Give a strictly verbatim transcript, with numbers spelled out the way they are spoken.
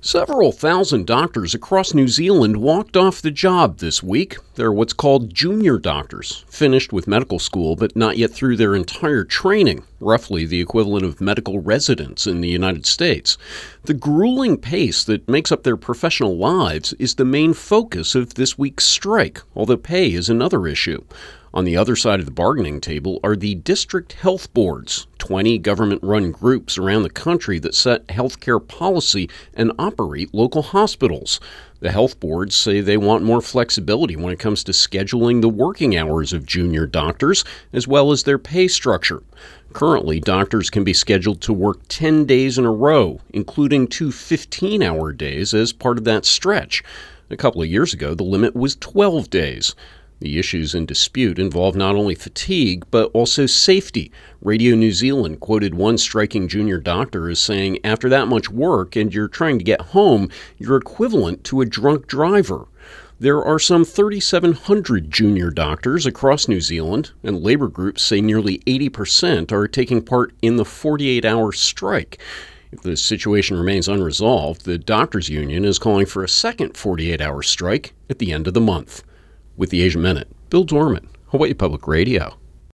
Several thousand doctors across New Zealand walked off the job this week. They're what's called junior doctors, finished with medical school but not yet through their entire training, roughly the equivalent of medical residents in the United States. The grueling pace that makes up their professional lives is the main focus of this week's strike, although pay is another issue. On the other side of the bargaining table are the district health boards, twenty government-run groups around the country that set healthcare policy and operate local hospitals. The health boards say they want more flexibility when it comes to scheduling the working hours of junior doctors, as well as their pay structure. Currently, doctors can be scheduled to work ten days in a row, including two fifteen-hour days as part of that stretch. A couple of years ago, the limit was twelve days. The issues in dispute involve not only fatigue, but also safety. Radio New Zealand quoted one striking junior doctor as saying, after that much work and you're trying to get home, you're equivalent to a drunk driver. There are some thirty-seven hundred junior doctors across New Zealand, and labor groups say nearly eighty percent are taking part in the forty-eight hour strike. If the situation remains unresolved, the doctors' union is calling for a second forty-eight hour strike at the end of the month. With the Asia Minute, Bill Dorman, Hawaii Public Radio.